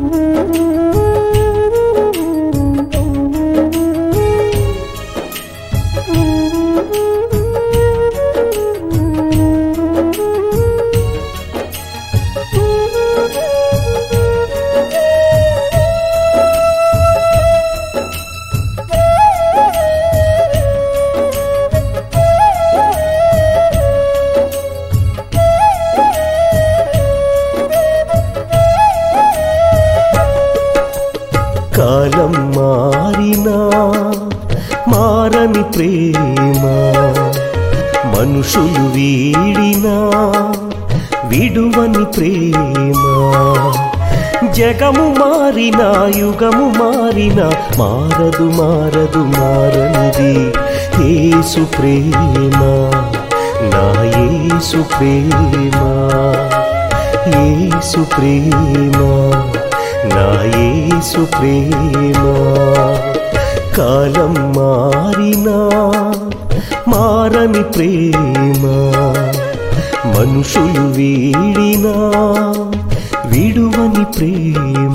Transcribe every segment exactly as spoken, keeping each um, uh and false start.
కాలం మారినా మారని ప్రేమ, మనుషులు వీడినా విడువని ప్రేమ. జగము మారినా యుగము మారినా మారదు మారదు మారనిది యేసు ప్రేమ, నా యేసు ప్రేమ, యేసు ప్రేమ, నా యేసు ప్రేమ. కాలం మారినా మారని ప్రేమ, మనుషులు వీడినా విడువని ప్రేమ.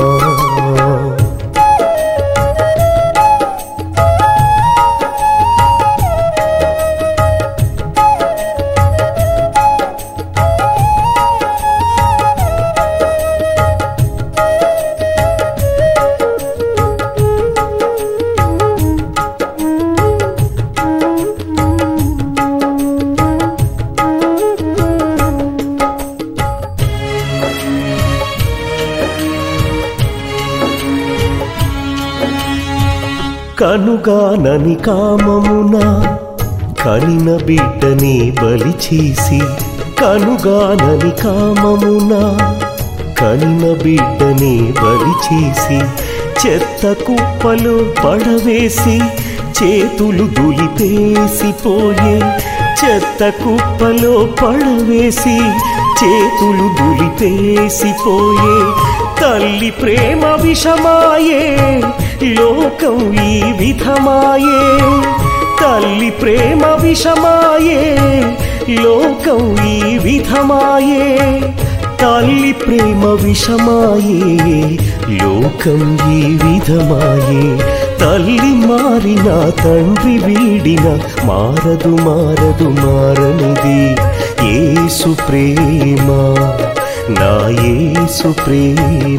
కనుగానని కామమున కనిన బిడ్డని బలి చేసి, కనుగానని కామమున కనిన బిడ్డని బలి చేసి, చెత్త కుప్పలో పడవేసి చేతులు దులిపేసిపోయే, చెత్త కుప్పలో పడవేసి చేతులు దులిపేసిపోయే. తల్లి ప్రేమ విషమాయే లోకం ఈ విధమాయే, తల్లి ప్రేమ విషమాయే లోకం ఈ విధమాయే. తల్లి ప్రేమ విషమాయే లోకం ఈ విధమాయే. తల్లి మారిన తండ్రి వీడిన మారదు మారదు మారనిది యేసు ప్రేమ, నా యేసు ప్రేమ,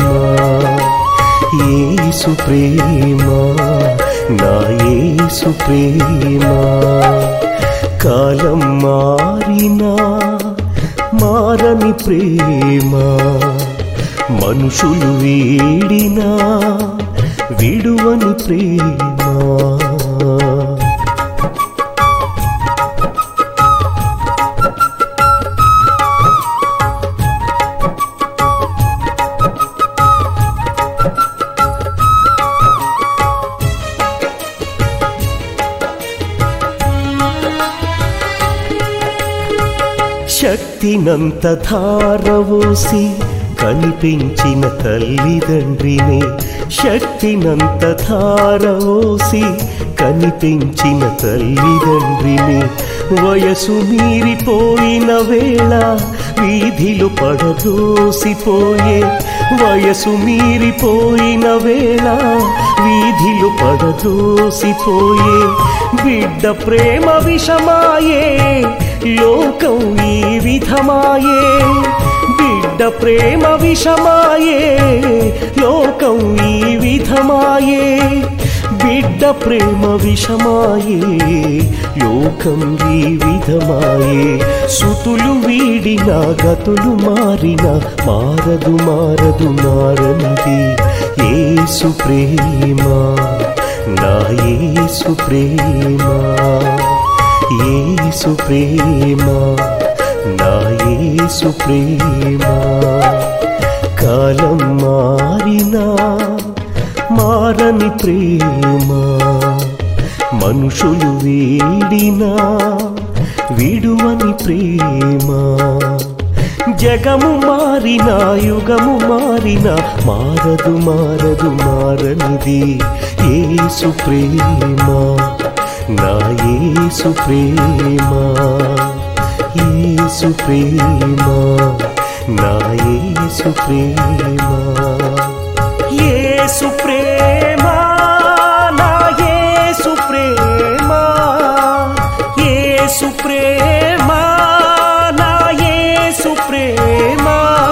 యేసు ప్రేమ, నా యేసు ప్రేమ. కాలం మారినా మారని ప్రేమ, మనుషులు వీడినా విడువని ప్రేమ. శక్తినంత ధారవోసి కనిపించిన తల్లిదండ్రిని, శక్తినంత ధారవోసి కనిపించిన తల్లిదండ్రిని. వయసు మీరిపోయిన వేళ వీధిలో పడదోసిపోయే, వయసు మీరిపోయిన వేళ వీధిలో పడదోసిపోయే. బిడ్డ ప్రేమ విషమాయే లోకం ఈ విధమాయే, బిడ్డ ప్రేమ విషమాయే లోకం ఈ విధమాయే. బిడ్డ ప్రేమ విషమాయే లోకం ఈ విధమాయే. సుతులు వీడిన గతులు మారిన మారదు మారదు మారనిది యేసు ప్రేమ, నా యేసు ప్రేమ, యేసు ప్రేమ, నా యేసు ప్రేమ. కాలం మారినా మారని ప్రేమ, మనుషులు వీడినా విడువని ప్రేమ. జగము మారినా యుగము మారినా మారదు మారదు మారనిది యేసు ప్రేమ, నా యేసు ప్రేమ, యేసు ప్రేమ, నా యేసు ప్రేమ. యేసు ప్రేమ నా యేసు ప్రేమ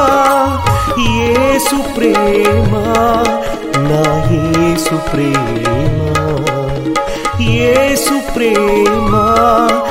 యేసు ప్రేమ నా యేసు ప్రేమ యేసు ప్రేమ